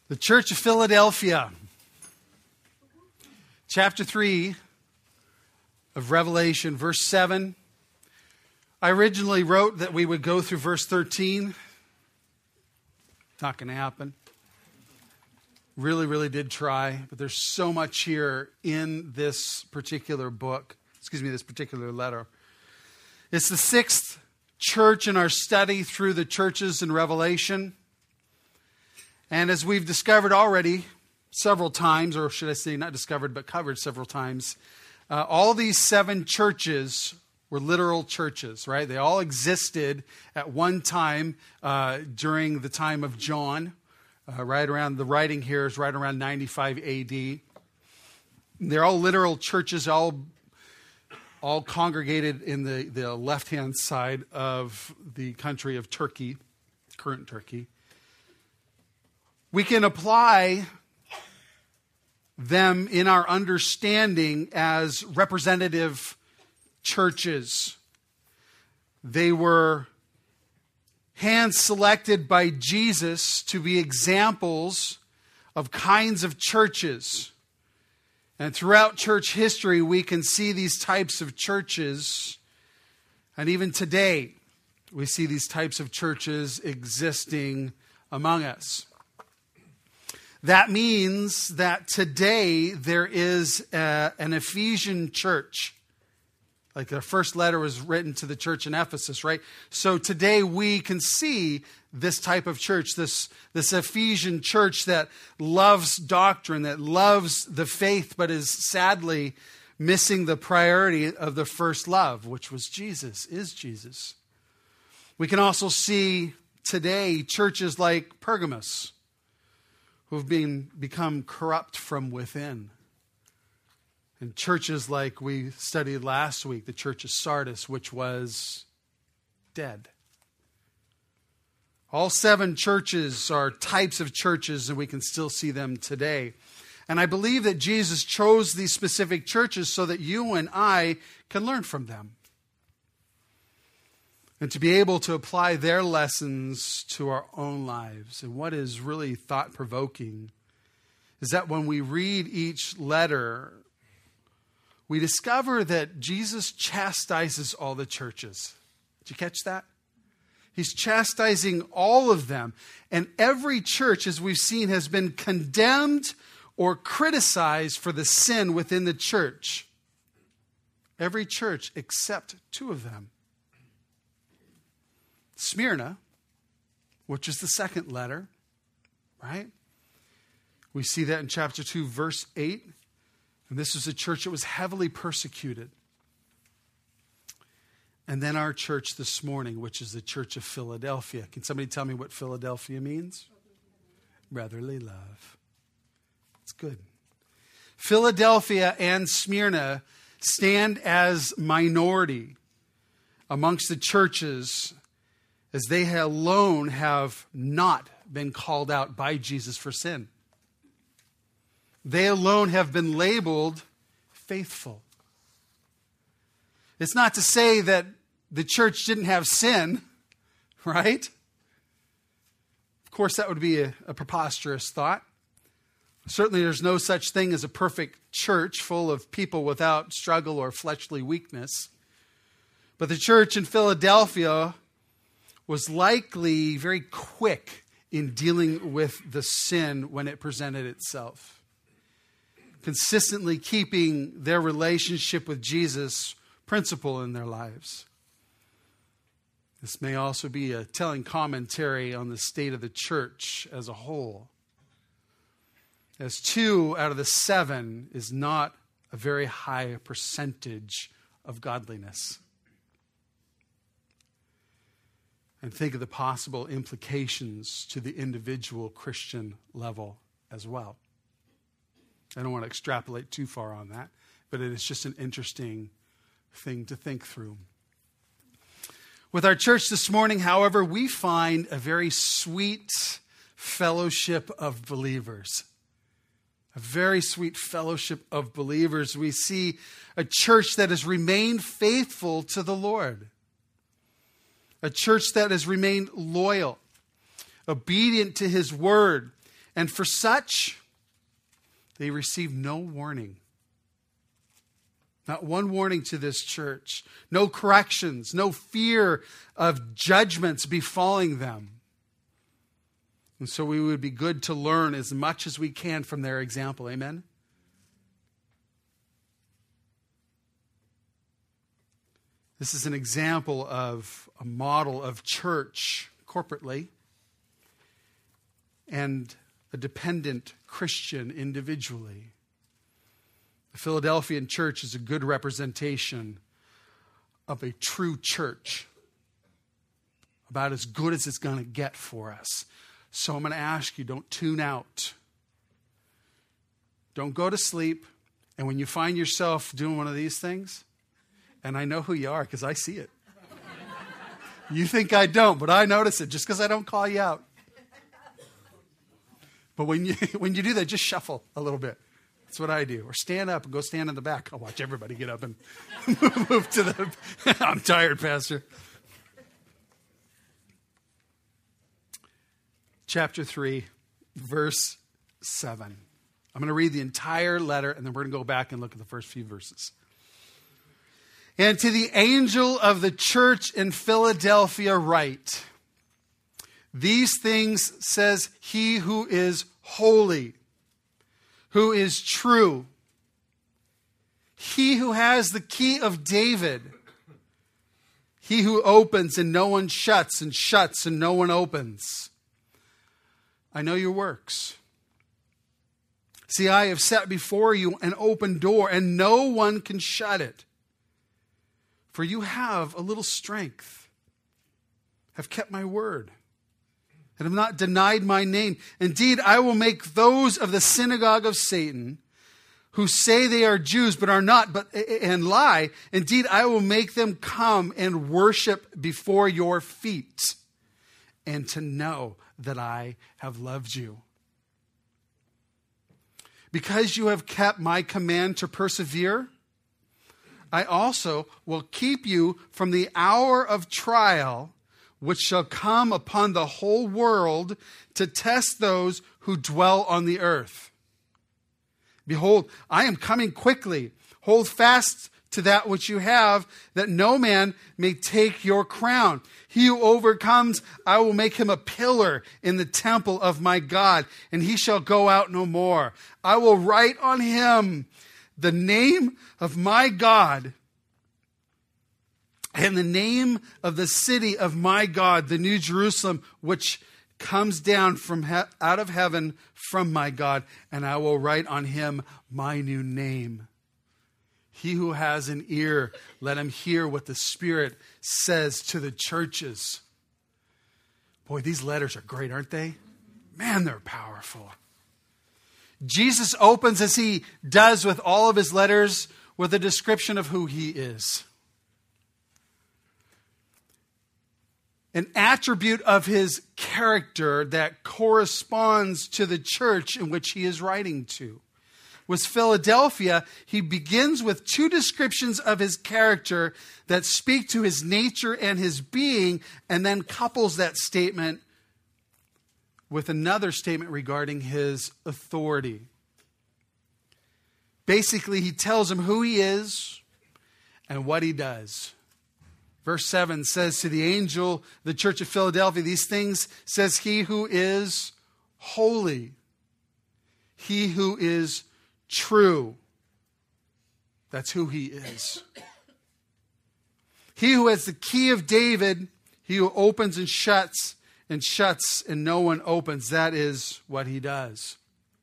The Church of Philadelphia, chapter 3 of Revelation, verse 7. I originally wrote that we would go through verse 13. Not going to happen. Really did try, but there's so much here in this particular book. This particular letter. It's the sixth church in our study through the churches in Revelation. And as we've discovered already several times, or should I say not discovered, but covered several times, all these seven churches were literal churches, right? They all existed at one time during the time of John, right around, the writing here is right around 95 AD. They're all literal churches, all congregated in the left-hand side of the country of Turkey, current Turkey. We can apply them in our understanding as representative churches. They were hand-selected by Jesus to be examples of kinds of churches. And throughout church history, we can see these types of churches. And even today, we see these types of churches existing among us. That means that today there is an Ephesian church. Like the first letter was written to the church in Ephesus, right? So today we can see this type of church, this Ephesian church that loves doctrine, that loves the faith, but is sadly missing the priority of the first love, which was Jesus, is Jesus. We can also see today churches like Pergamos, who've become corrupt from within. And churches like we studied last week, the church of Sardis, which was dead. All seven churches are types of churches, and we can still see them today. And I believe that Jesus chose these specific churches so that you and I can learn from them. And to be able to apply their lessons to our own lives. And what is really thought-provoking is that when we read each letter, we discover that Jesus chastises all the churches. Did you catch that? He's chastising all of them. And every church, as we've seen, has been condemned or criticized for the sin within the church. Every church except two of them. Smyrna, which is the second letter, right? We see that in chapter 2, verse 8. And this was a church that was heavily persecuted. And then our church this morning, which is the Church of Philadelphia. Can somebody tell me what Philadelphia means? Brotherly love. It's good. Philadelphia and Smyrna stand as minority amongst the churches, as they alone have not been called out by Jesus for sin. They alone have been labeled faithful. It's not to say that the church didn't have sin, right? Of course, that would be a preposterous thought. Certainly, there's no such thing as a perfect church full of people without struggle or fleshly weakness. But the church in Philadelphia was likely very quick in dealing with the sin when it presented itself. Consistently keeping their relationship with Jesus principle in their lives. This may also be a telling commentary on the state of the church as a whole. As 2 out of the 7 is not a very high percentage of godliness. And think of the possible implications to the individual Christian level as well. I don't want to extrapolate too far on that, but it is just an interesting thing to think through. With our church this morning, however, we find a very sweet fellowship of believers. A very sweet fellowship of believers. We see a church that has remained faithful to the Lord. A church that has remained loyal, obedient to His word, And for such, they receive no warning. Not one warning to this church. No corrections. No fear of judgments befalling them. And so we would be good to learn as much as we can from their example. Amen? This is an example of a model of church corporately and a dependent Christian individually. The Philadelphian church is a good representation of a true church, about as good as it's going to get for us. So I'm going to ask you, don't tune out. Don't go to sleep. And when you find yourself doing one of these things, and I know who you are because I see it. You think I don't, but I notice it just because I don't call you out. But when you do that, just shuffle a little bit. That's what I do. Or stand up and go stand in the back. I'll watch everybody get up and move to the... I'm tired, Pastor. Chapter 3, verse 7. I'm going to read the entire letter, and then we're going to go back and look at the first few verses. And to the angel of the church in Philadelphia write, these things says he who is holy, who is true, he who has the key of David, he who opens and no one shuts, and shuts and no one opens. I know your works. See, I have set before you an open door, and no one can shut it. For you have a little strength, have kept my word, and have not denied my name. Indeed, I will make those of the synagogue of Satan who say they are Jews but are not, and lie. Indeed, I will make them come and worship before your feet, and to know that I have loved you. Because you have kept my command to persevere, I also will keep you from the hour of trial which shall come upon the whole world to test those who dwell on the earth. Behold, I am coming quickly. Hold fast to that which you have, that no man may take your crown. He who overcomes, I will make him a pillar in the temple of my God, and he shall go out no more. I will write on him the name of my God and the name of the city of my God, the New Jerusalem, which comes down from out of heaven from my God, and I will write on him my new name. He who has an ear, let him hear what the Spirit says to the churches. Boy, these letters are great, aren't they? Man, they're powerful. Jesus opens, as he does with all of his letters, with a description of who he is. An attribute of his character that corresponds to the church in which he is writing to. With Philadelphia, he begins with two descriptions of his character that speak to his nature and his being, and then couples that statement with another statement regarding his authority. Basically, he tells him who he is and what he does. Verse 7 says, to the angel, the church of Philadelphia, these things says he who is holy, he who is true. That's who he is. He who has the key of David, he who opens and shuts and no one opens. That is what he does.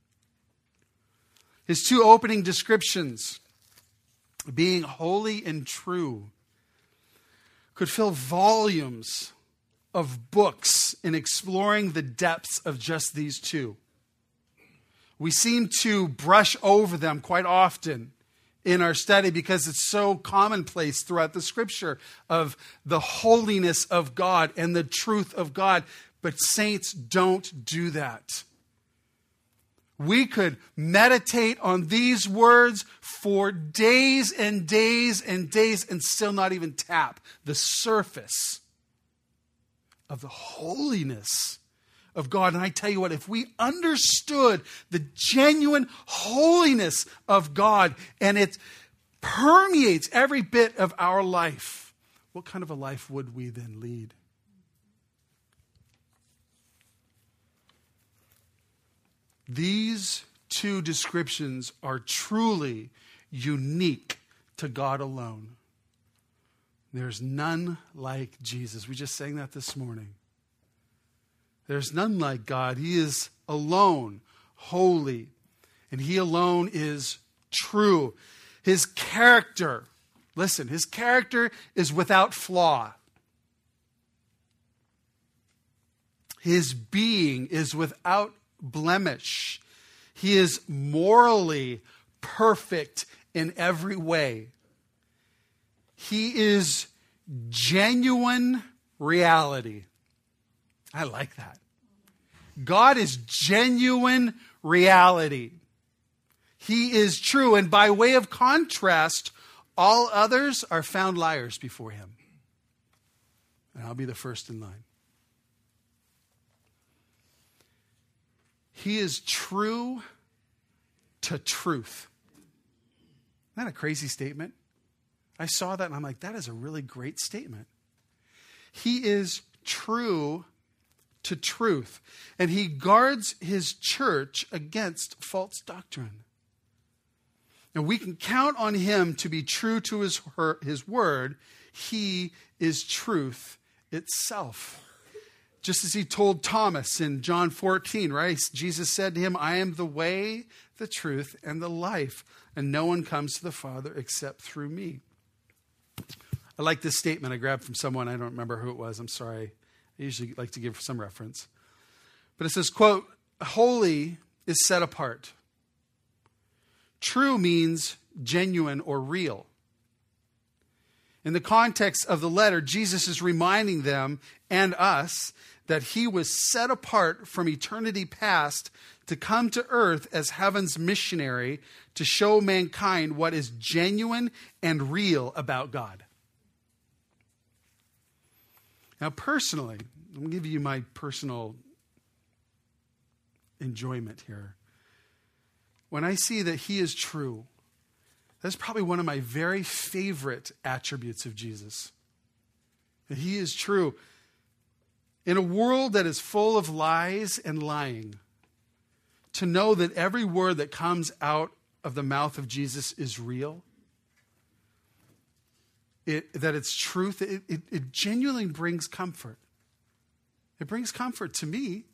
His two opening descriptions, being holy and true, could fill volumes of books in exploring the depths of just these two. We seem to brush over them quite often in our study because it's so commonplace throughout the scripture of the holiness of God and the truth of God. But saints, don't do that. We could meditate on these words for days and days and days and still not even tap the surface of the holiness of God. And I tell you what, if we understood the genuine holiness of God and it permeates every bit of our life, what kind of a life would we then lead? These two descriptions are truly unique to God alone. There's none like Jesus. We just sang that this morning. There's none like God. He is alone holy, and he alone is true. His character, listen, his character is without flaw. His being is without blemish. He is morally perfect in every way. He is genuine reality. I like that. God is genuine reality. He is true. And by way of contrast, all others are found liars before him. And I'll be the first in line. He is true to truth. Isn't that a crazy statement? I saw that and I'm like, that is a really great statement. He is true to truth. And he guards his church against false doctrine. And we can count on him to be true to his word. He is truth itself. Just as he told Thomas in John 14, right? Jesus said to him, I am the way, the truth, and the life, and no one comes to the Father except through me. I like this statement I grabbed from someone. I don't remember who it was. I'm sorry. I usually like to give some reference. But it says, quote, holy is set apart. True means genuine or real. In the context of the letter, Jesus is reminding them and us that he was set apart from eternity past to come to earth as heaven's missionary to show mankind what is genuine and real about God. Now, personally, I'm going to give you my personal enjoyment here. When I see that he is true, that's probably one of my very favorite attributes of Jesus. That he is true. In a world that is full of lies and lying, to know that every word that comes out of the mouth of Jesus is real, that it's truth, it genuinely brings comfort. It brings comfort to me.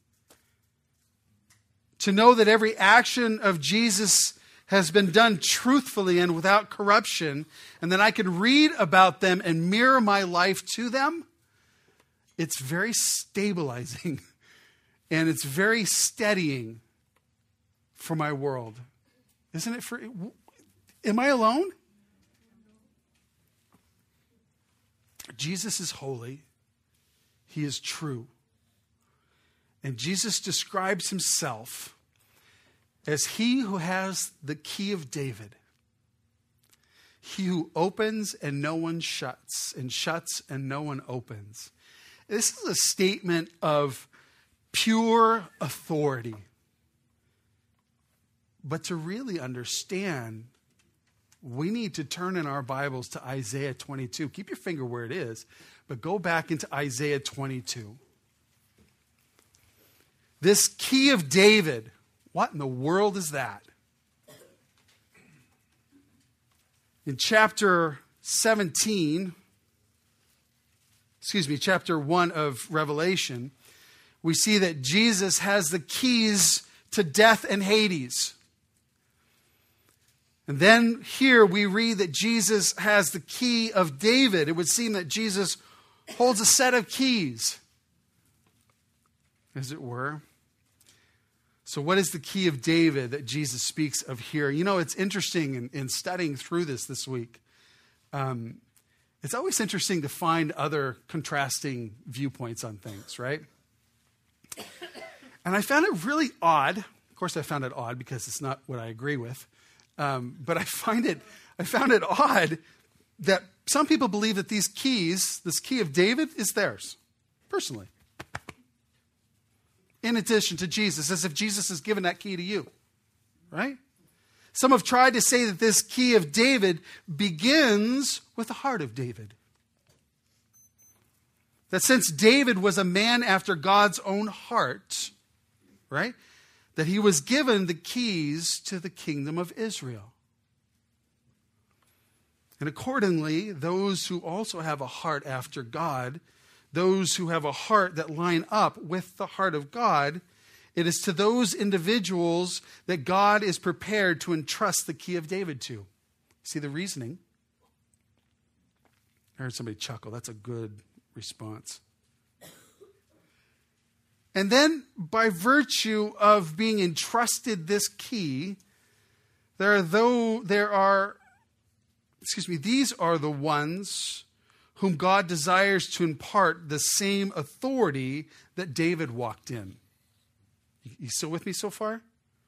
To know that every action of Jesus has been done truthfully and without corruption, and that I can read about them and mirror my life to them, it's very stabilizing and it's very steadying for my world. Isn't it? Am I alone? Jesus is holy. He is true. And Jesus describes himself as he who has the key of David. He who opens and no one shuts, and shuts and no one opens. This is a statement of pure authority. But to really understand, we need to turn in our Bibles to Isaiah 22. Keep your finger where it is, but go back into Isaiah 22. This key of David, what in the world is that? In chapter 1 of Revelation, we see that Jesus has the keys to death and Hades. And then here we read that Jesus has the key of David. It would seem that Jesus holds a set of keys, as it were. So what is the key of David that Jesus speaks of here? You know, it's interesting in studying through this week. It's always interesting to find other contrasting viewpoints on things, right? And I found it really odd. Of course, I found it odd because it's not what I agree with. But I found it odd that some people believe that these keys, this key of David, is theirs, personally. in addition to Jesus, as if Jesus has given that key to you, right? Some have tried to say that this key of David begins with the heart of David. That since David was a man after God's own heart, right, that he was given the keys to the kingdom of Israel. And accordingly, those who also have a heart after God, those who have a heart that line up with the heart of God, it is to those individuals that God is prepared to entrust the key of David to. See the reasoning? I heard somebody chuckle. That's a good response. And then, by virtue of being entrusted this key, these are the ones whom God desires to impart the same authority that David walked in. You still with me so far?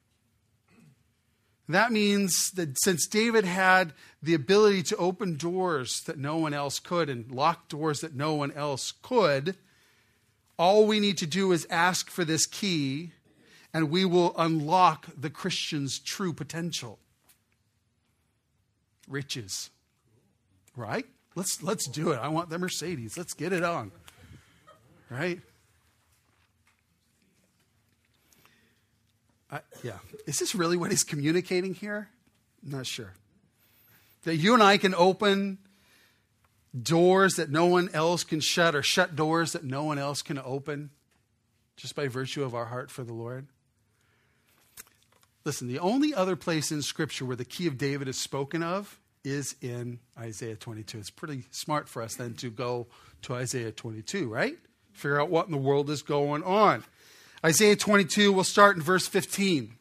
That means that since David had the ability to open doors that no one else could and lock doors that no one else could, all we need to do is ask for this key and we will unlock the Christian's true potential. Riches. Right? Let's do it. I want the Mercedes. Let's get it on. Right? Yeah. Is this really what he's communicating here? I'm not sure. That you and I can open doors that no one else can shut, or shut doors that no one else can open, just by virtue of our heart for the Lord. Listen, the only other place in Scripture where the key of David is spoken of is in Isaiah 22. It's pretty smart for us then to go to Isaiah 22, right? Figure out what in the world is going on. Isaiah 22, we'll start in verse 15.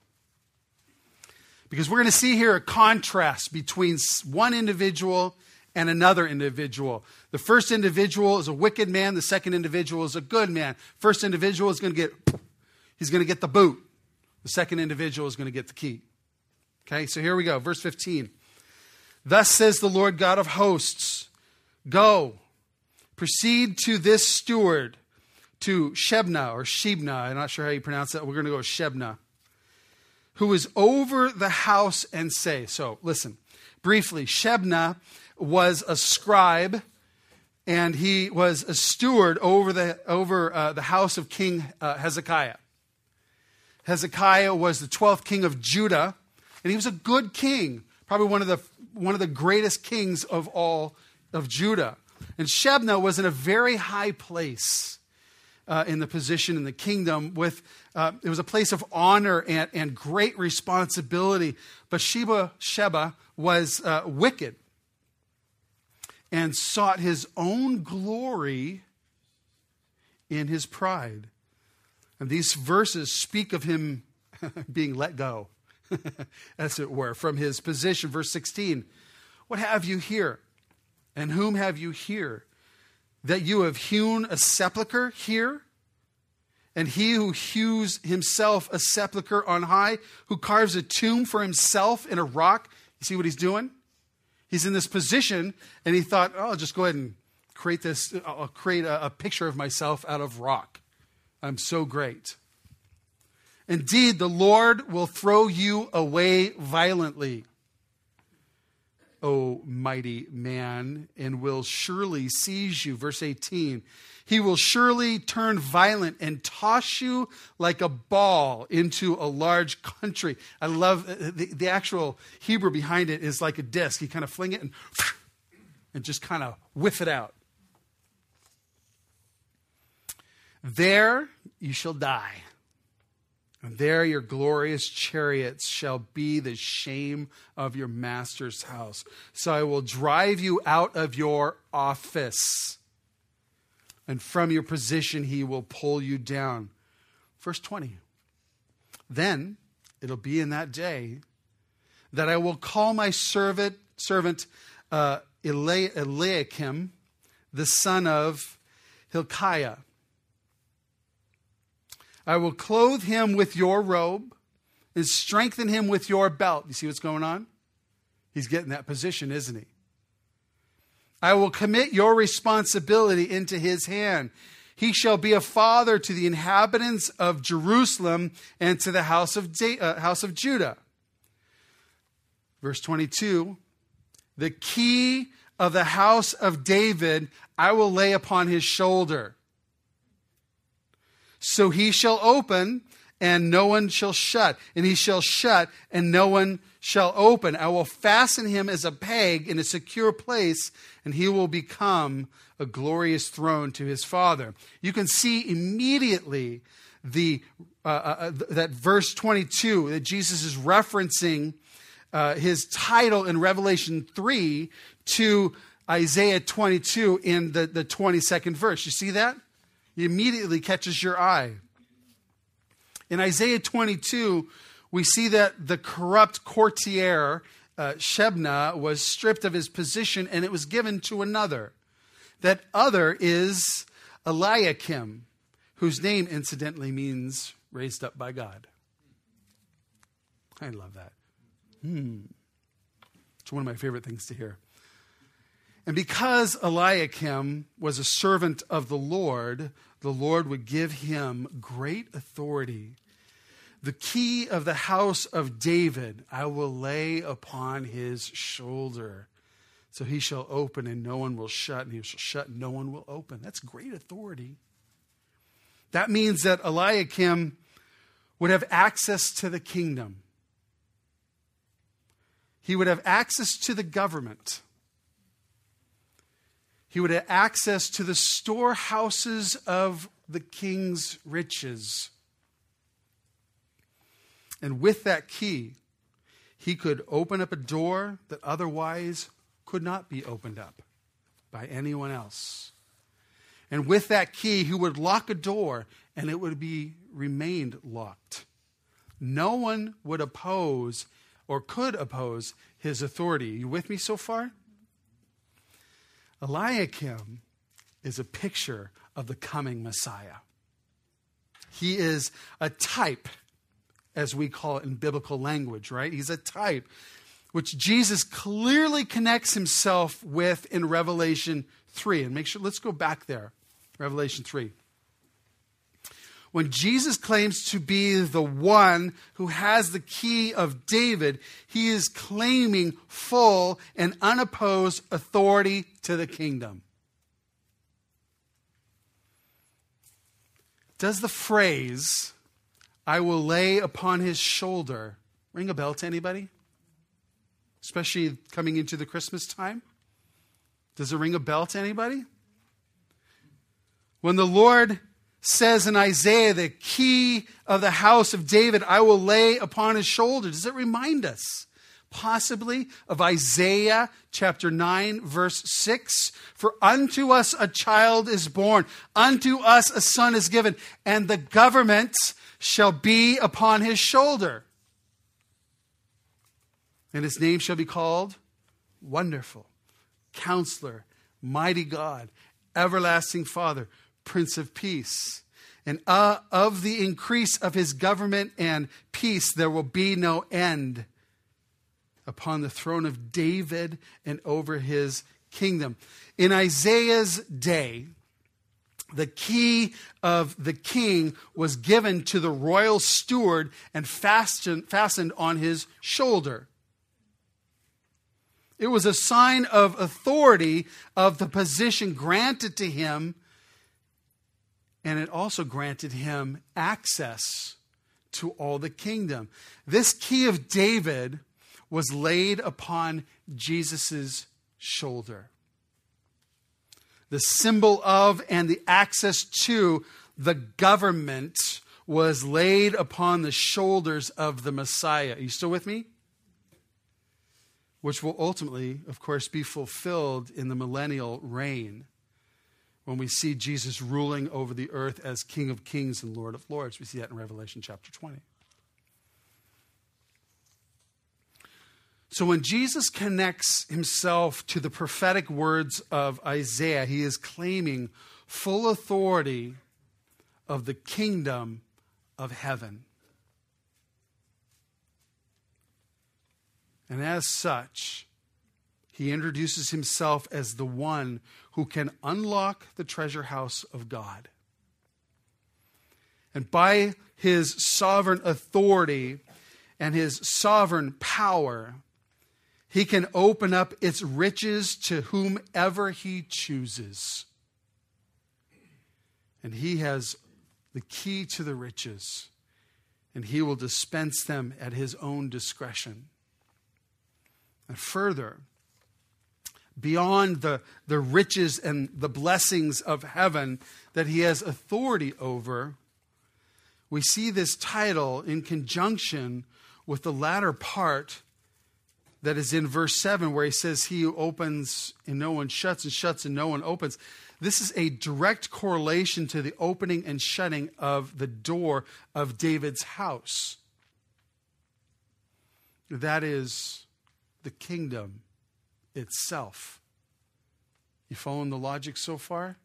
Because we're going to see here a contrast between one individual and another individual. The first individual is a wicked man. The second individual is a good man. First individual is going to get the boot. The second individual is going to get the key. Okay, so here we go. Verse 15. Thus says the Lord God of hosts, go, proceed to this steward, to Shebna or Shebna, I'm not sure how you pronounce that. We're going to go with Shebna, who is over the house, and say. So listen, briefly, Shebna was a scribe, and he was a steward over the house of King Hezekiah. Hezekiah was the 12th king of Judah, and he was a good king, probably one of the greatest kings of all of Judah. And Shebna was in a very high place in the position in the kingdom. It was a place of honor and great responsibility. But Sheba was wicked and sought his own glory in his pride. And these verses speak of him being let go, as it were, from his position. Verse 16, what have you here? And whom have you here? That you have hewn a sepulchre here? And he who hews himself a sepulchre on high, who carves a tomb for himself in a rock. You see what he's doing? He's in this position, and he thought, oh, I'll just go ahead and create this. I'll create a picture of myself out of rock. I'm so great. Indeed, the Lord will throw you away violently, O mighty man, and will surely seize you. Verse 18, he will surely turn violent and toss you like a ball into a large country. I love the actual Hebrew behind it is like a disc. You kind of fling it and just kind of whiff it out. There you shall die, and there your glorious chariots shall be the shame of your master's house. So I will drive you out of your office, and from your position he will pull you down. Verse 20. Then it'll be in that day that I will call my servant Eliakim, the son of Hilkiah. I will clothe him with your robe and strengthen him with your belt. You see what's going on? He's getting that position, isn't he? I will commit your responsibility into his hand. He shall be a father to the inhabitants of Jerusalem and to the house of Judah. Verse 22, the key of the house of David I will lay upon his shoulder. So he shall open, and no one shall shut. And he shall shut, and no one shall open. I will fasten him as a peg in a secure place, and he will become a glorious throne to his father. You can see immediately that verse 22, that Jesus is referencing his title in Revelation 3 to Isaiah 22 in the 22nd verse. You see that? It immediately catches your eye. In Isaiah 22, we see that the corrupt courtier, Shebna, was stripped of his position and it was given to another. That other is Eliakim, whose name incidentally means raised up by God. I love that. It's one of my favorite things to hear. And because Eliakim was a servant of the Lord would give him great authority. The key of the house of David I will lay upon his shoulder. So he shall open and no one will shut, and he shall shut and no one will open. That's great authority. That means that Eliakim would have access to the kingdom. He would have access to the government. He would have access to the storehouses of the king's riches. And with that key, he could open up a door that otherwise could not be opened up by anyone else. And with that key, he would lock a door and it would be remained locked. No one would oppose or could oppose his authority. Are you with me so far? Eliakim is a picture of the coming Messiah. He is a type, as we call it in biblical language, right? He's a type, which Jesus clearly connects himself with in Revelation 3. And make sure, let's go back there. Revelation 3. When Jesus claims to be the one who has the key of David, he is claiming full and unopposed authority to the kingdom. Does the phrase, I will lay upon his shoulder, ring a bell to anybody? Especially coming into the Christmas time? Does it ring a bell to anybody? When the Lord says in Isaiah, the key of the house of David, I will lay upon his shoulder. Does it remind us possibly of Isaiah chapter 9, verse 6? For unto us a child is born, unto us a son is given, and the government shall be upon his shoulder. And his name shall be called Wonderful, Counselor, Mighty God, Everlasting Father, Prince of Peace. And of the increase of his government and peace, there will be no end upon the throne of David and over his kingdom. In Isaiah's day, the key of the king was given to the royal steward and fastened on his shoulder. It was a sign of authority of the position granted to him. And it also granted him access to all the kingdom. This key of David was laid upon Jesus' shoulder. The symbol of and the access to the government was laid upon the shoulders of the Messiah. Are you still with me? Which will ultimately, of course, be fulfilled in the millennial reign, when we see Jesus ruling over the earth as King of Kings and Lord of Lords. We see that in Revelation chapter 20. So when Jesus connects himself to the prophetic words of Isaiah, he is claiming full authority of the kingdom of heaven. And as such, he introduces himself as the one who can unlock the treasure house of God. And by his sovereign authority and his sovereign power, he can open up its riches to whomever he chooses. And he has the key to the riches, and he will dispense them at his own discretion. And further, beyond the riches and the blessings of heaven that he has authority over, we see this title in conjunction with the latter part that is in verse 7, where he says, he who opens and no one shuts, and shuts and no one opens. This is a direct correlation to the opening and shutting of the door of David's house. That is the kingdom itself. You following the logic so far?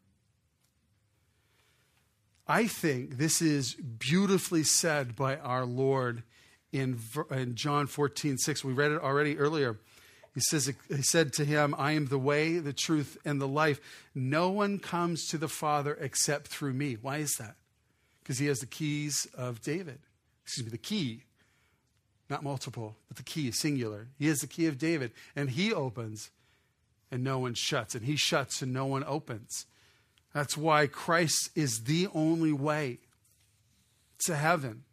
I think this is beautifully said by our Lord in John 14:6. We read it already earlier. He said to him, I am the way, the truth, and the life. No one comes to the Father except through me. Why is that? Because he has the keys of David. The key. Not multiple, but the key, singular. He has the key of David, and he opens, and no one shuts, and he shuts, and no one opens. That's why Christ is the only way to heaven.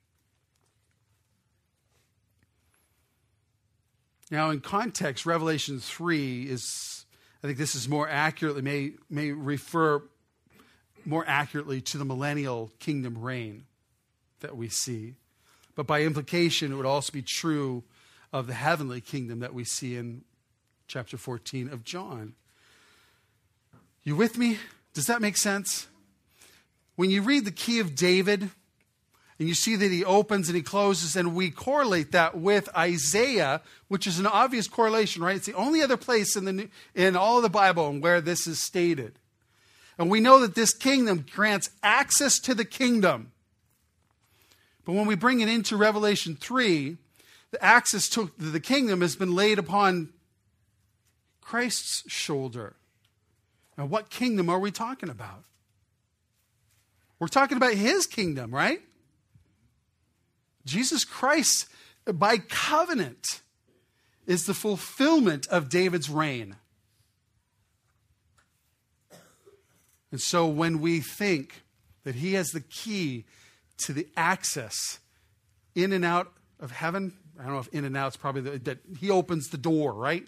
Now, in context, Revelation 3 is, I think this is more accurately, may refer more accurately to the millennial kingdom reign that we see. But by implication, it would also be true of the heavenly kingdom that we see in chapter 14 of John. You with me? Does that make sense? When you read the key of David, and you see that he opens and he closes, and we correlate that with Isaiah, which is an obvious correlation, right? It's the only other place in all of the Bible where this is stated. And we know that this kingdom grants access to the kingdom. But when we bring it into Revelation 3, the access to the kingdom has been laid upon Christ's shoulder. Now, what kingdom are we talking about? We're talking about his kingdom, right? Jesus Christ, by covenant, is the fulfillment of David's reign. And so when we think that he has the key to the access in and out of heaven, I don't know if in and out is probably that he opens the door, right?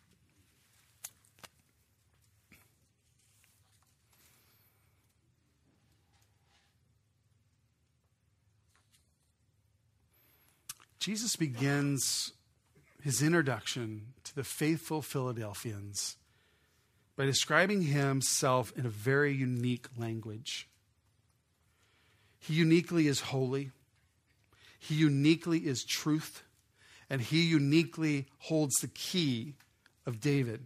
Jesus begins his introduction to the faithful Philadelphians by describing himself in a very unique language. He uniquely is holy. He uniquely is truth. And he uniquely holds the key of David.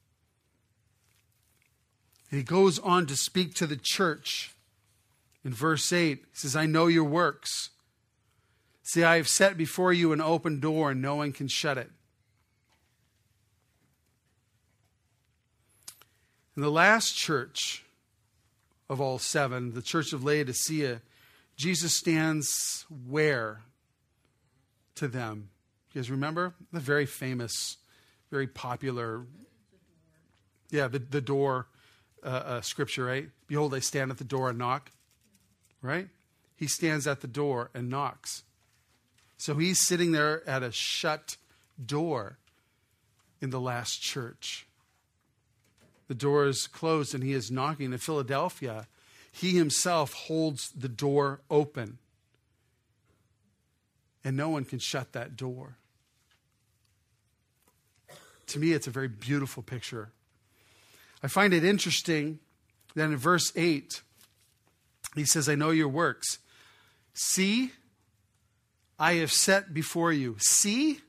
And he goes on to speak to the church. In verse 8, he says, I know your works. See, I have set before you an open door, and no one can shut it. In the last church of all seven, the church of Laodicea, Jesus stands where to them? You guys remember? The very famous, very popular, the door scripture, right? Behold, I stand at the door and knock, right? He stands at the door and knocks. So he's sitting there at a shut door in the last church. The door is closed and he is knocking. In Philadelphia, he himself holds the door open. And no one can shut that door. To me, it's a very beautiful picture. I find it interesting that in verse 8, he says, I know your works. See, I have set before you. See?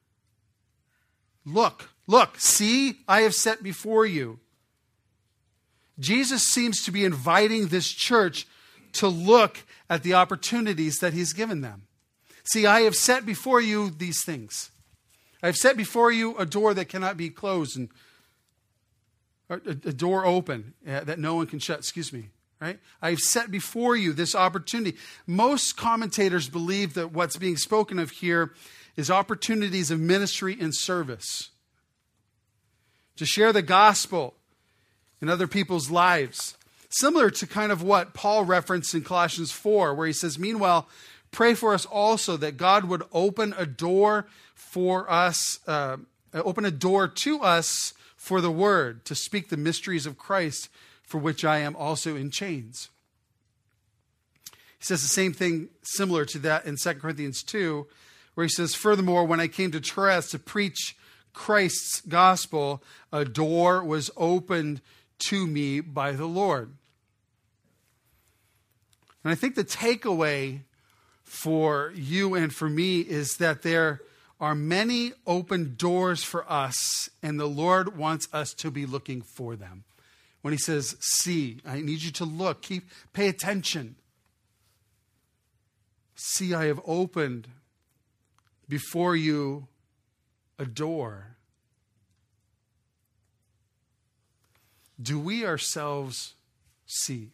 Look, see, I have set before you. Jesus seems to be inviting this church to look at the opportunities that he's given them. See, I have set before you these things. I have set before you a door that cannot be closed, and a door open that no one can shut. Excuse me. Right? I've set before you this opportunity. Most commentators believe that what's being spoken of here is opportunities of ministry and service. To share the gospel in other people's lives. Similar to kind of what Paul referenced in Colossians 4, where he says, meanwhile, pray for us also that God would open a door for us, open a door to us for the word, to speak the mysteries of Christ, for which I am also in chains. He says the same thing similar to that in 2 Corinthians 2, where he says, furthermore, when I came to Troas to preach Christ's gospel, a door was opened to me by the Lord. And I think the takeaway for you and for me is that there are many open doors for us, and the Lord wants us to be looking for them. When he says, see, I need you to look, pay attention. See, I have opened before you a door. Do we ourselves see?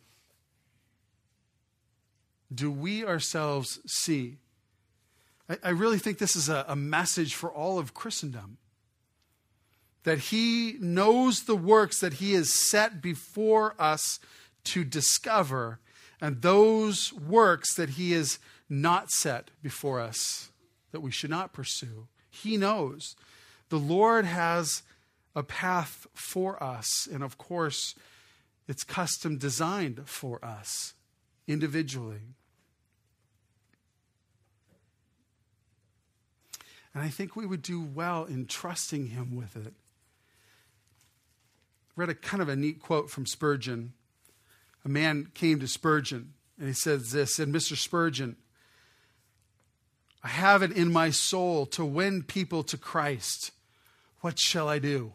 Do we ourselves see? I really think this is a message for all of Christendom. That he knows the works that he has set before us to discover, and those works that he has not set before us that we should not pursue. He knows. The Lord has a path for us, and of course, it's custom designed for us individually. And I think we would do well in trusting him with it. I read a kind of a neat quote from Spurgeon. A man came to Spurgeon and he says this, said, Mr. Spurgeon, I have it in my soul to win people to Christ. What shall I do?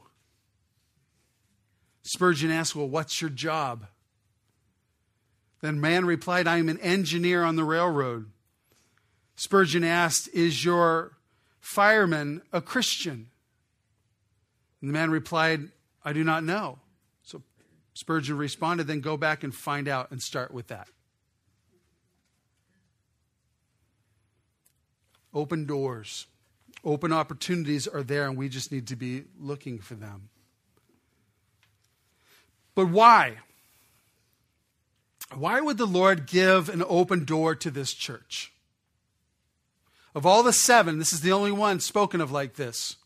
Spurgeon asked, well, what's your job? Then man replied, I am an engineer on the railroad. Spurgeon asked, is your fireman a Christian? And the man replied, I do not know. So Spurgeon responded, then go back and find out and start with that. Open doors, open opportunities are there, and we just need to be looking for them. But why? Why would the Lord give an open door to this church? Of all the 7, this is the only one spoken of like this.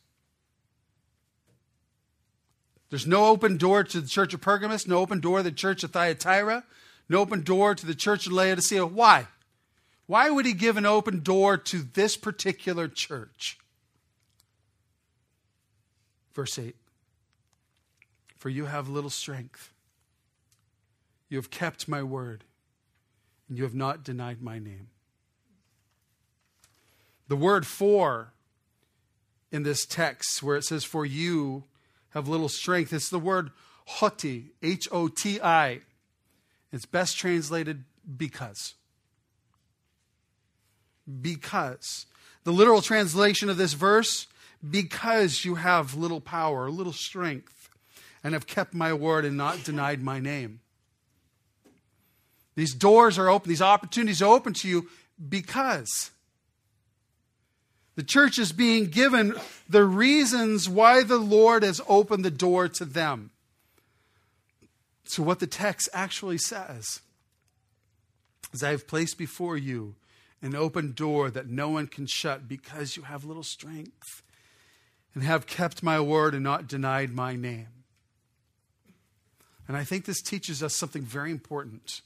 There's no open door to the church of Pergamos, no open door to the church of Thyatira, no open door to the church of Laodicea. Why? Why would he give an open door to this particular church? Verse 8. For you have little strength. You have kept my word, and you have not denied my name. The word for in this text, where it says, for you have little strength, it's the word hoti, H-O-T-I. It's best translated because. Because. The literal translation of this verse, because you have little power, little strength, and have kept my word and not denied my name. These doors are open, these opportunities are open to you because the church is being given the reasons why the Lord has opened the door to them. So what the text actually says is, I have placed before you an open door that no one can shut because you have little strength and have kept my word and not denied my name. And I think this teaches us something very important.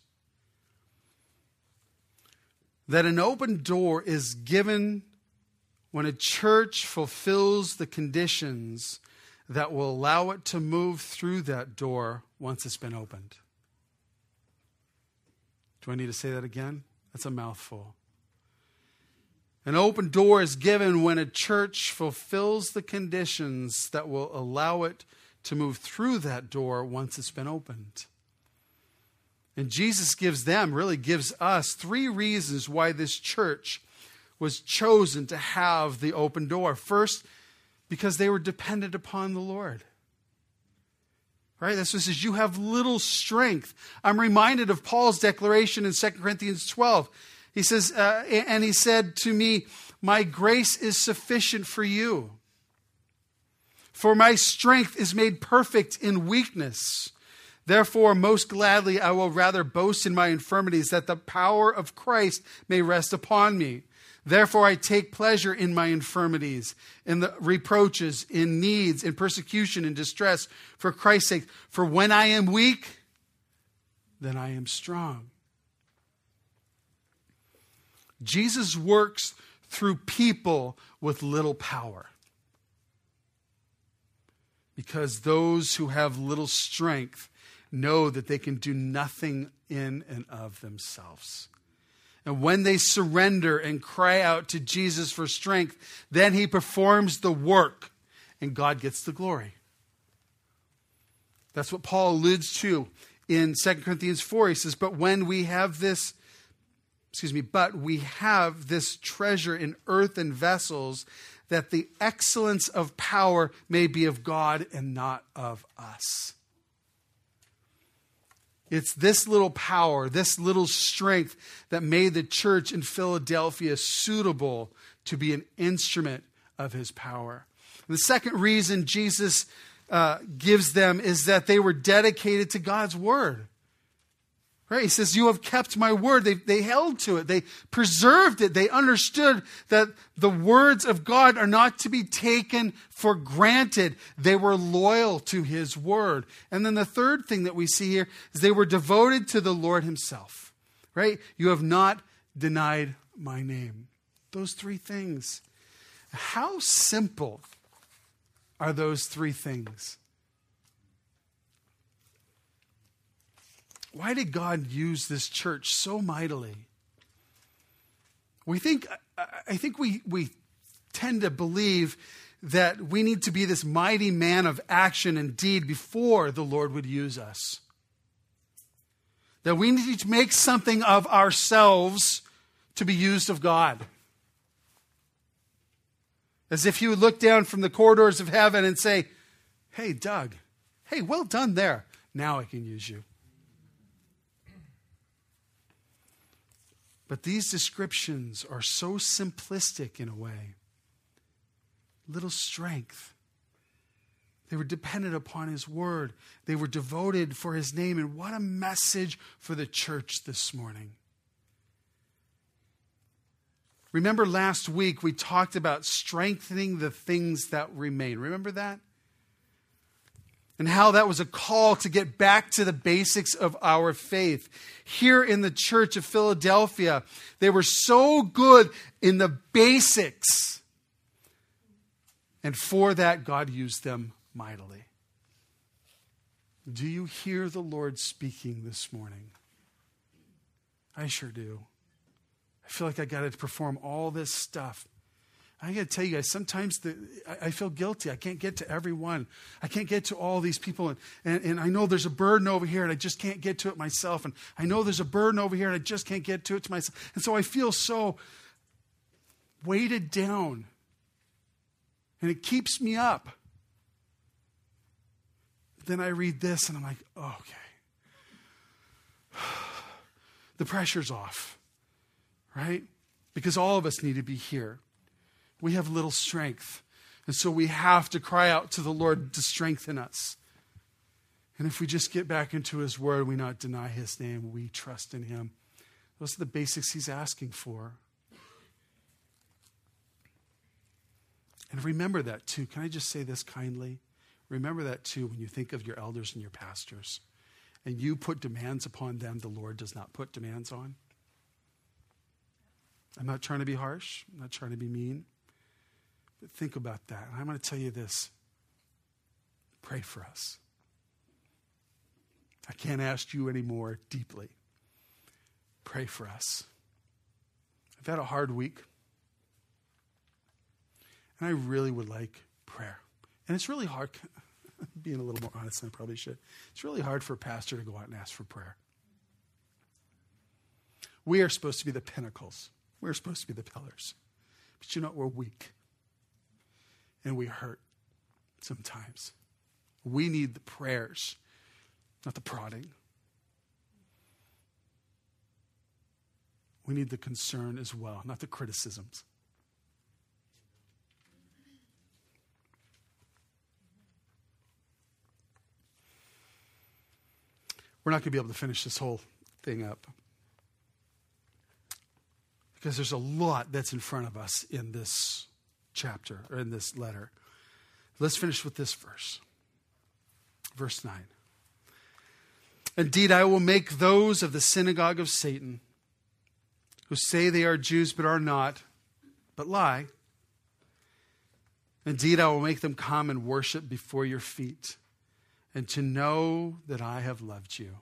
That an open door is given when a church fulfills the conditions that will allow it to move through that door once it's been opened. Do I need to say that again? That's a mouthful. An open door is given when a church fulfills the conditions that will allow it to move through that door once it's been opened. And Jesus gives us 3 reasons why this church was chosen to have the open door. First, because they were dependent upon the Lord. Right? That's what it says, you have little strength. I'm reminded of Paul's declaration in 2 Corinthians 12. He says, and he said to me, my grace is sufficient for you. For my strength is made perfect in weakness. Therefore, most gladly, I will rather boast in my infirmities, that the power of Christ may rest upon me. Therefore, I take pleasure in my infirmities, in the reproaches, in needs, in persecution, in distress, for Christ's sake. For when I am weak, then I am strong. Jesus works through people with little power. Because those who have little strength know that they can do nothing in and of themselves. And when they surrender and cry out to Jesus for strength, then he performs the work and God gets the glory. That's what Paul alludes to in 2 Corinthians 4. He says, but we have this treasure in earthen vessels, that the excellence of power may be of God and not of us. It's this little power, this little strength that made the church in Philadelphia suitable to be an instrument of his power. And the second reason Jesus gives them is that they were dedicated to God's word. Right? He says, you have kept my word. They held to it. They preserved it. They understood that the words of God are not to be taken for granted. They were loyal to his word. And then the third thing that we see here is they were devoted to the Lord himself. Right? You have not denied my name. Those three things. How simple are those three things? Why did God use this church so mightily? I think we tend to believe that we need to be this mighty man of action and deed before the Lord would use us. That we need to make something of ourselves to be used of God. As if you would look down from the corridors of heaven and say, hey, Doug, hey, well done there. Now I can use you. But these descriptions are so simplistic in a way. Little strength. They were dependent upon his word. They were devoted for his name. And what a message for the church this morning. Remember last week we talked about strengthening the things that remain. Remember that? And how that was a call to get back to the basics of our faith. Here in the church of Philadelphia, they were so good in the basics. And for that, God used them mightily. Do you hear the Lord speaking this morning? I sure do. I feel like I got to perform all this stuff. I got to tell you guys, sometimes I feel guilty. I can't get to everyone. I can't get to all these people. And I know there's a burden over here and I just can't get to it myself. And I know there's a burden over here and I just can't get to it myself. And so I feel so weighted down. And it keeps me up. But then I read this and I'm like, oh, okay. The pressure's off. Right? Because all of us need to be here. We have little strength. And so we have to cry out to the Lord to strengthen us. And if we just get back into his word, we not deny his name, we trust in him. Those are the basics he's asking for. And remember that too. Can I just say this kindly? Remember that too when you think of your elders and your pastors. And you put demands upon them the Lord does not put demands on. I'm not trying to be harsh. I'm not trying to be mean. But think about that. And I'm going to tell you this. Pray for us. I can't ask you any more deeply. Pray for us. I've had a hard week. And I really would like prayer. And it's really hard, being a little more honest than I probably should. It's really hard for a pastor to go out and ask for prayer. We are supposed to be the pinnacles. We're supposed to be the pillars. But you know what? We're weak. And we hurt sometimes. We need the prayers, not the prodding. We need the concern as well, not the criticisms. We're not going to be able to finish this whole thing up because there's a lot that's in front of us in this chapter, or in this letter. Let's finish with this verse. Verse 9. Indeed, I will make those of the synagogue of Satan who say they are Jews but are not, but lie. Indeed, I will make them come and worship before your feet, and to know that I have loved you.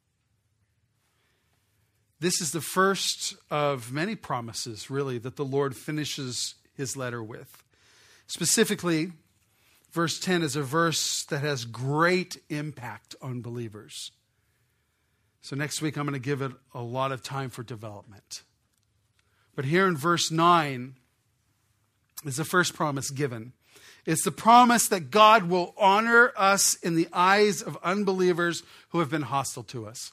This is the first of many promises, really, that the Lord finishes his letter with. Specifically, verse 10 is a verse that has great impact on believers. So next week, I'm going to give it a lot of time for development. But here in verse 9 is the first promise given. It's the promise that God will honor us in the eyes of unbelievers who have been hostile to us.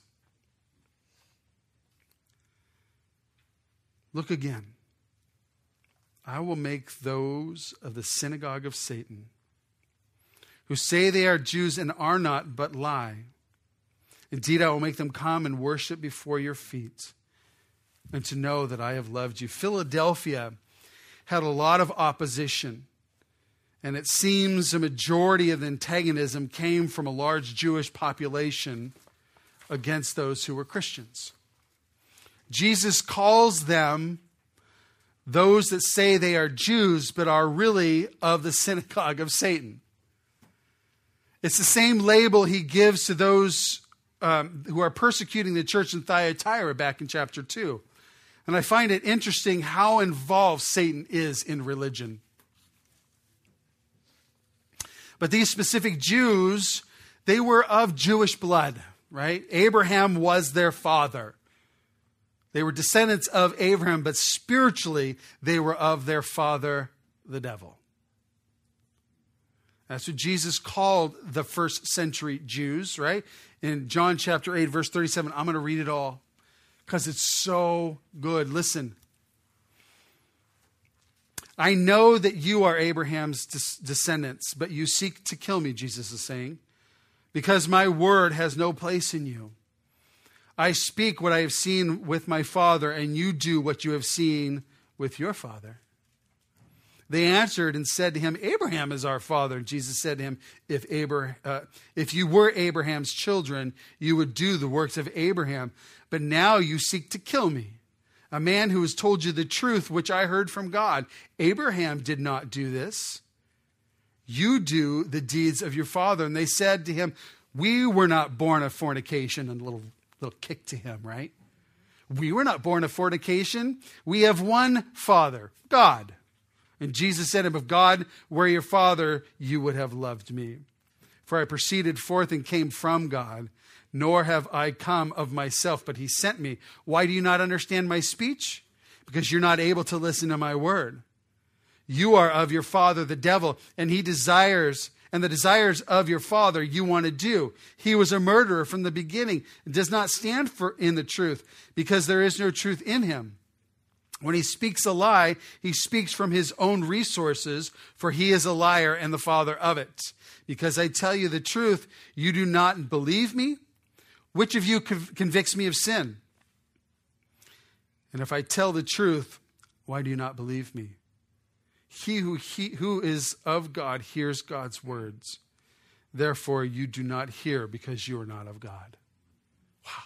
Look again. I will make those of the synagogue of Satan who say they are Jews and are not, but lie. Indeed, I will make them come and worship before your feet, and to know that I have loved you. Philadelphia had a lot of opposition. And it seems a majority of the antagonism came from a large Jewish population against those who were Christians. Jesus calls them those that say they are Jews but are really of the synagogue of Satan. It's the same label he gives to those who are persecuting the church in Thyatira back in chapter 2. And I find it interesting how involved Satan is in religion. But these specific Jews, they were of Jewish blood, right? Abraham was their father. They were descendants of Abraham, but spiritually, they were of their father, the devil. That's what Jesus called the first century Jews, right? In John chapter 8, verse 37, I'm going to read it all because it's so good. Listen. I know that you are Abraham's descendants, but you seek to kill me, Jesus is saying, because my word has no place in you. I speak what I have seen with my father, and you do what you have seen with your father. They answered and said to him, Abraham is our father. And Jesus said to him, if you were Abraham's children, you would do the works of Abraham. But now you seek to kill me, a man who has told you the truth, which I heard from God. Abraham did not do this. You do the deeds of your father. And they said to him, we were not born of fornication. And a little kick to him, right? We were not born of fornication. We have one Father, God. And Jesus said to him, if God were your Father, you would have loved me. For I proceeded forth and came from God, nor have I come of myself, but he sent me. Why do you not understand my speech? Because you're not able to listen to my word. You are of your father, the devil, and the desires of your father you want to do. He was a murderer from the beginning and does not stand in the truth, because there is no truth in him. When he speaks a lie, he speaks from his own resources, for he is a liar and the father of it. Because I tell you the truth, you do not believe me. Which of you convicts me of sin? And if I tell the truth, why do you not believe me? He who is of God hears God's words. Therefore, you do not hear, because you are not of God. Wow.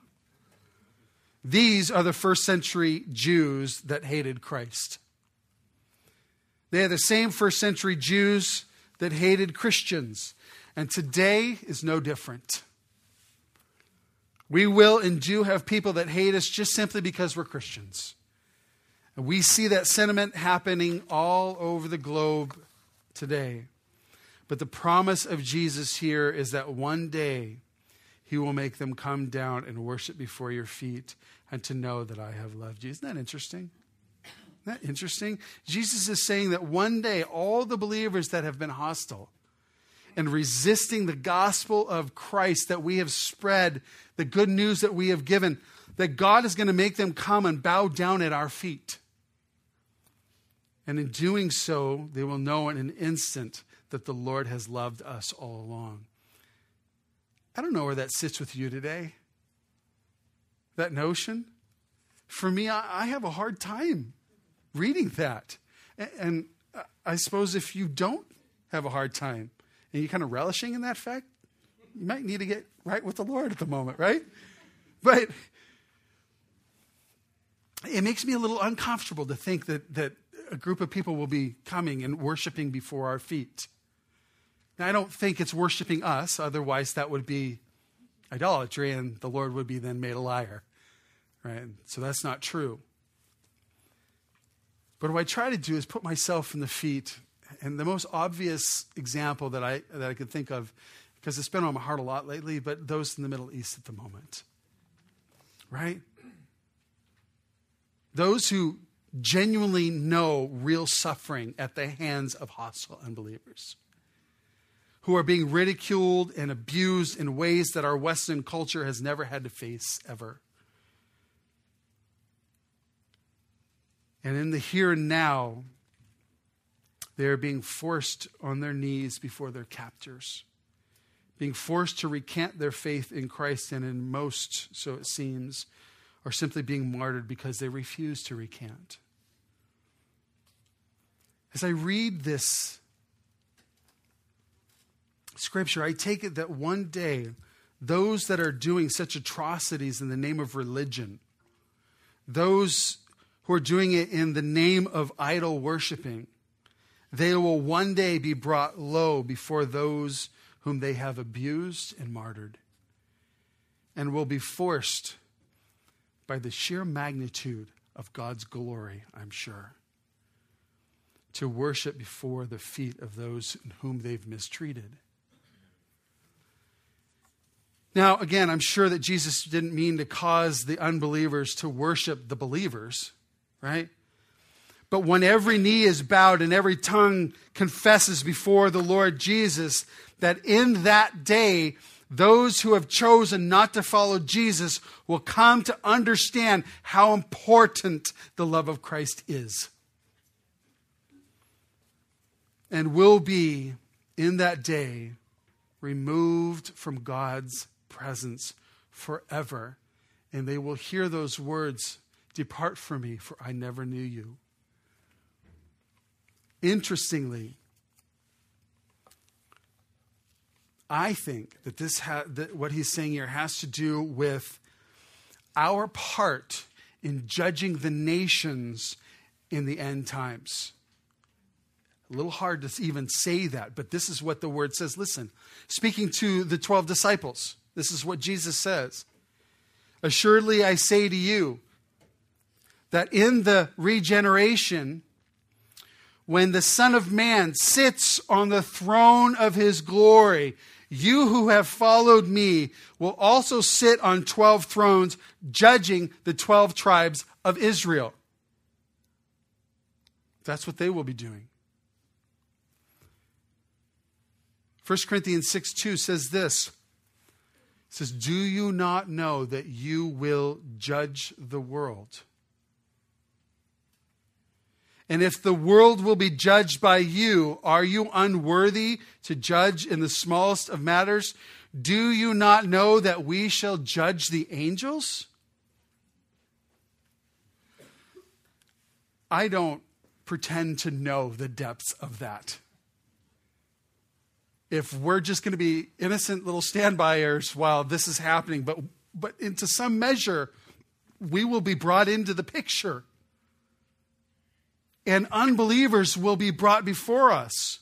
These are the first century Jews that hated Christ. They are the same first century Jews that hated Christians. And today is no different. We will and do have people that hate us just simply because we're Christians. And we see that sentiment happening all over the globe today. But the promise of Jesus here is that one day he will make them come down and worship before your feet and to know that I have loved you. Isn't that interesting? Isn't that interesting? Jesus is saying that one day all the believers that have been hostile, and resisting the gospel of Christ that we have spread, the good news that we have given, that God is going to make them come and bow down at our feet. And in doing so, they will know in an instant that the Lord has loved us all along. I don't know where that sits with you today. That notion. For me, I have a hard time reading that. And I suppose if you don't have a hard time and you're kind of relishing in that fact, you might need to get right with the Lord at the moment, right? But it makes me a little uncomfortable to think that a group of people will be coming and worshiping before our feet. Now, I don't think it's worshiping us. Otherwise, that would be idolatry, and the Lord would be then made a liar. Right? So that's not true. But what I try to do is put myself in the feet. And the most obvious example that I can think of, because it's been on my heart a lot lately, but those in the Middle East at the moment. Right? Those who genuinely know real suffering at the hands of hostile unbelievers, who are being ridiculed and abused in ways that our Western culture has never had to face ever. And in the here and now, they are being forced on their knees before their captors, being forced to recant their faith in Christ, and in most, so it seems, are simply being martyred because they refuse to recant. As I read this Scripture, I take it that one day, those that are doing such atrocities in the name of religion, those who are doing it in the name of idol worshiping, they will one day be brought low before those whom they have abused and martyred, and will be forced by the sheer magnitude of God's glory, I'm sure, to worship before the feet of those whom they've mistreated. Now, again, I'm sure that Jesus didn't mean to cause the unbelievers to worship the believers, right? But when every knee is bowed and every tongue confesses before the Lord Jesus, that in that day, those who have chosen not to follow Jesus will come to understand how important the love of Christ is. And will be, in that day, removed from God's presence forever. And they will hear those words, "Depart from me, for I never knew you." Interestingly, I think that that what he's saying here has to do with our part in judging the nations in the end times. A little hard to even say that, but this is what the word says. Listen, speaking to the 12 disciples, this is what Jesus says. "Assuredly, I say to you that in the regeneration, when the Son of Man sits on the throne of his glory, you who have followed me will also sit on 12 thrones, judging the 12 tribes of Israel." That's what they will be doing. 1 Corinthians 6:2 says this. It says, "Do you not know that you will judge the world? And if the world will be judged by you, are you unworthy to judge in the smallest of matters? Do you not know that we shall judge the angels?" I don't pretend to know the depths of that. If we're just going to be innocent little standbyers while this is happening, but into some measure, we will be brought into the picture. And unbelievers will be brought before us.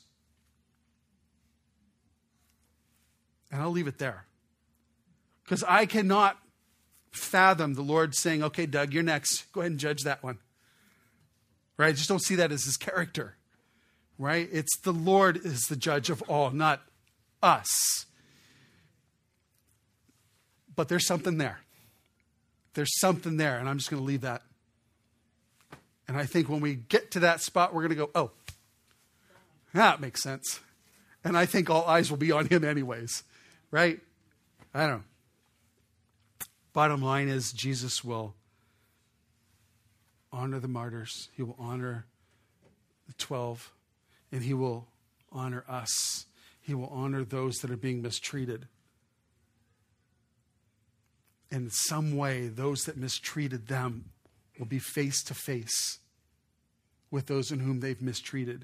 And I'll leave it there. Because I cannot fathom the Lord saying, "Okay, Doug, you're next. Go ahead and judge that one." Right? I just don't see that as his character. Right? It's the Lord is the judge of all, not us. But there's something there. There's something there, and I'm just going to leave that. And I think when we get to that spot, we're going to go, "Oh, that makes sense." And I think all eyes will be on him anyways, right? I don't know. Bottom line is Jesus will honor the martyrs. He will honor the 12. And he will honor us. He will honor those that are being mistreated. In some way, those that mistreated them will be face to face with those in whom they've mistreated.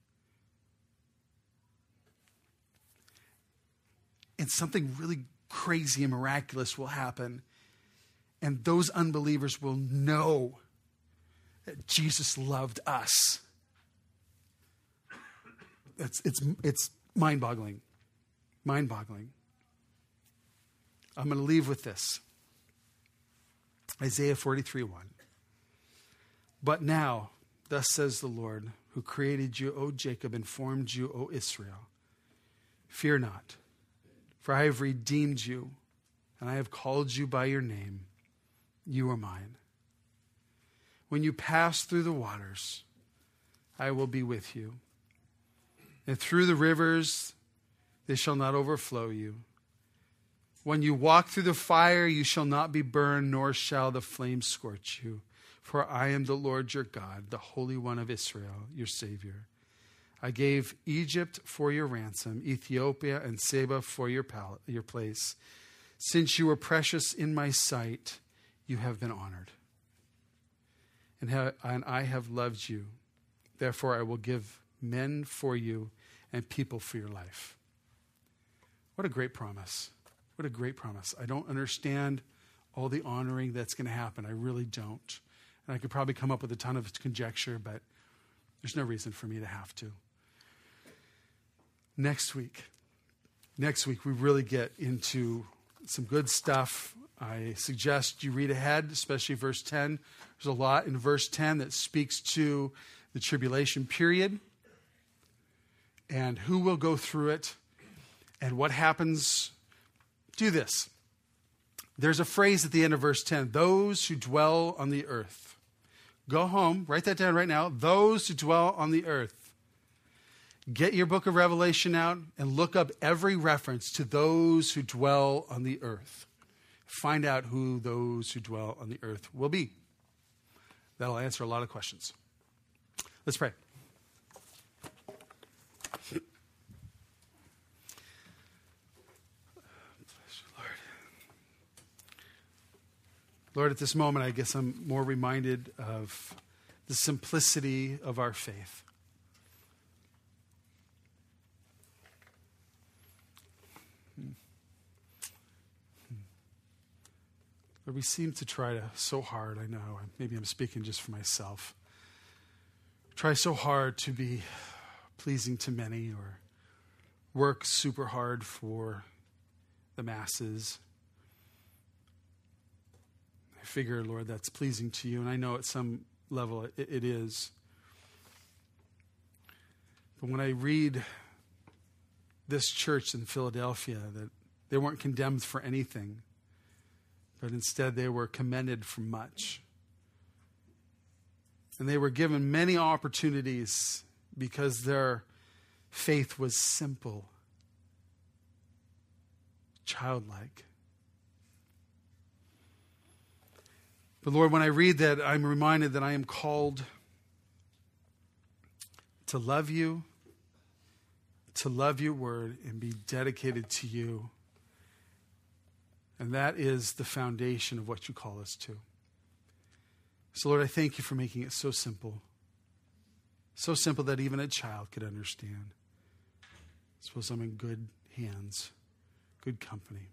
And something really crazy and miraculous will happen. And those unbelievers will know that Jesus loved us. It's mind-boggling. Mind-boggling. I'm going to leave with this. Isaiah 43:1. But now, thus says the Lord, who created you, O Jacob, and formed you, O Israel. Fear not, for I have redeemed you, and I have called you by your name. You are mine. When you pass through the waters, I will be with you. And through the rivers, they shall not overflow you. When you walk through the fire, you shall not be burned, nor shall the flames scorch you. For I am the Lord your God, the Holy One of Israel, your Savior. I gave Egypt for your ransom, Ethiopia and Seba for your place. Since you were precious in my sight, you have been honored. And I have loved you. Therefore, I will give men for you and people for your life. What a great promise. What a great promise. I don't understand all the honoring that's going to happen. I really don't. And I could probably come up with a ton of conjecture, but there's no reason for me to have to. Next week, we really get into some good stuff. I suggest you read ahead, especially verse 10. There's a lot in verse 10 that speaks to the tribulation period and who will go through it and what happens. Do this. There's a phrase at the end of verse 10, those who dwell on the earth. Go home, write that down right now. Those who dwell on the earth. Get your book of Revelation out and look up every reference to those who dwell on the earth. Find out who those who dwell on the earth will be. That'll answer a lot of questions. Let's pray. Lord, at this moment, I guess I'm more reminded of the simplicity of our faith. Lord, we seem to try so hard, I know, maybe I'm speaking just for myself, try so hard to be pleasing to many or work super hard for the masses. I figure, Lord, that's pleasing to you, and I know at some level it is. But when I read this church in Philadelphia, that they weren't condemned for anything, but instead they were commended for much. And they were given many opportunities because their faith was simple, childlike. But Lord, when I read that, I'm reminded that I am called to love you, to love your word, and be dedicated to you. And that is the foundation of what you call us to. So Lord, I thank you for making it so simple. So simple that even a child could understand. I suppose I'm in good hands, good company.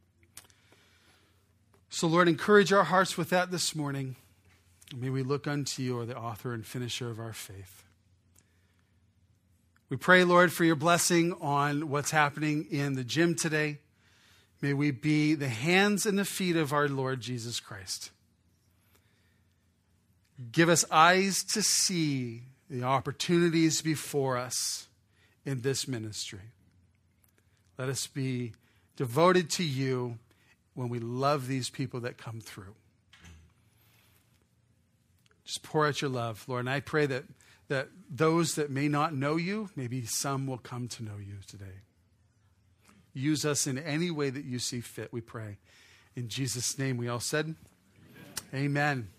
So Lord, encourage our hearts with that this morning. May we look unto you, the author and finisher of our faith. We pray, Lord, for your blessing on what's happening in the gym today. May we be the hands and the feet of our Lord Jesus Christ. Give us eyes to see the opportunities before us in this ministry. Let us be devoted to you when we love these people that come through. Just pour out your love, Lord. And I pray that that those that may not know you, maybe some will come to know you today. Use us in any way that you see fit, we pray. In Jesus' name, we all said, Amen. Amen.